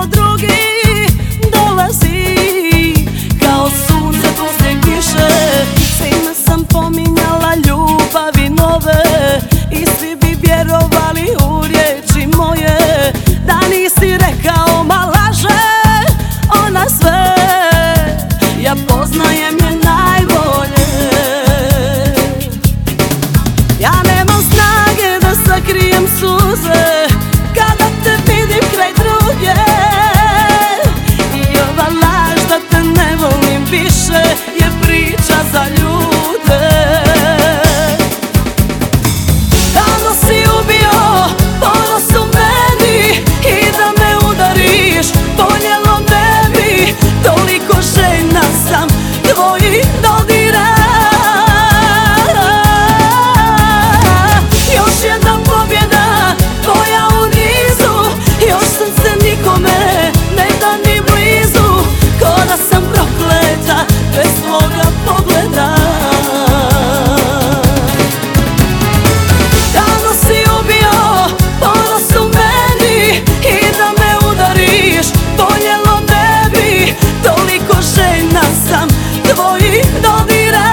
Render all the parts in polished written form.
neko drugi dolazi kao sunce poslije kiše. Svima sam pominjala ljubavi nove i svi bi vjerovali u riječi moje. Da nisi rekao ma laže ona sve, ja poznajem je najbolje. Ja nemam snage da sakrijem suze kada te vidim kraj druge, i ova laž da te ne volim više je priča za ljude. Davno si ubio ponos u meni i da me udariš voljelo ne bi. Toliko željna sam tvojih dodira. Još jedna pobjeda tvoja u nizu, još srce nikome ne da ni blizu. Ko da sam prokleta bez tvoga pogleda. Davno si ubio ponos u meni i da me udariš voljelo ne bi. Toliko željna sam tvojih dodira.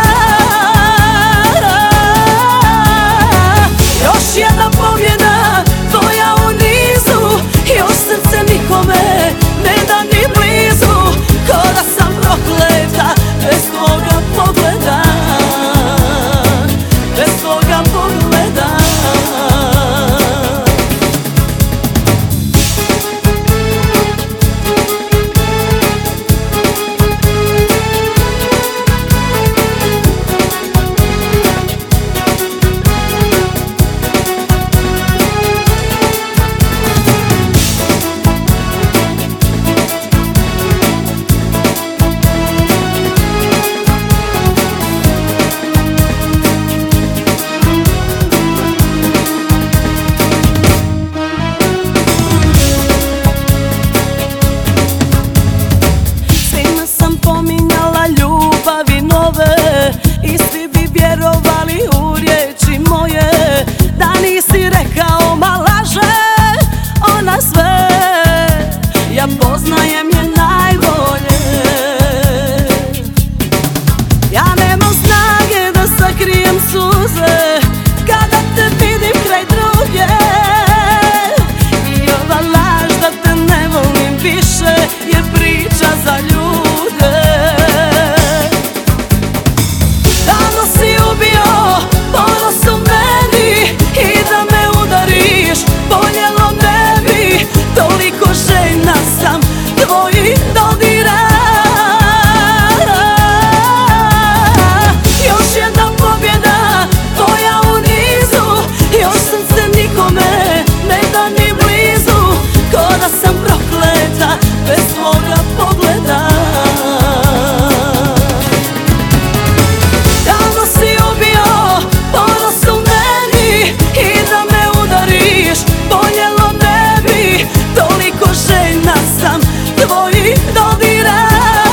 Još jedna pobjeda tvoja u nizu, još srce nikome ne da ni blizu. Ko da sam prokleta bez tvoga pogleda, bez tvoga pogleda. I svi bi vjerovali u riječi moje. Da nisi rekao ma laže ona sve, ja poznajem je najbolje. Ja nemam snage da sakrijem suze kada te vidim kraj druge, i ova laž da te ne volim više je priča za ljude. Davno si ubio ponos u meni i da me udariš voljelo ne bi. Toliko željna sam tvojih dodira. Još jedna pobjeda tvoja u nizu, još srce nikome ne da ni blizu. Ko da sam prokleta bez tvoga pogleda. Davno si ubio ponos u meni i da me udariš voljelo ne bi. Toliko željna sam tvojih dodira.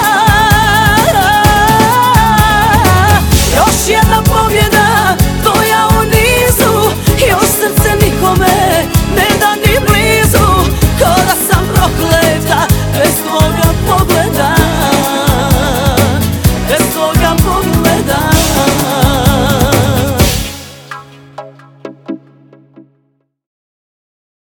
Još jedna pobjeda tvoja u nizu, još srce nikome ne da ni blizu. Ko da sam prokleta bez tvoga pogleda.